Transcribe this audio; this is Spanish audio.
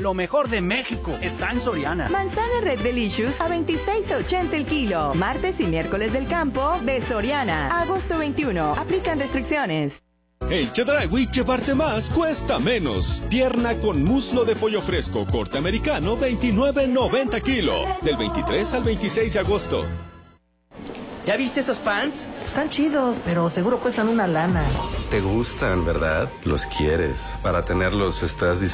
lo mejor de México está en Soriana. Manzana Red Delicious a 26.80 el kilo. Martes y miércoles del campo de Soriana. Agosto 21. Aplican restricciones. En Chedraui, llevarte más cuesta menos. Pierna con muslo de pollo fresco, corte americano, $29.90 kilo. Del 23 al 26 de agosto. ¿Ya viste esos pants? Están chidos, pero seguro cuestan una lana. Te gustan, ¿verdad? Los quieres. Para tenerlos estás dispuesto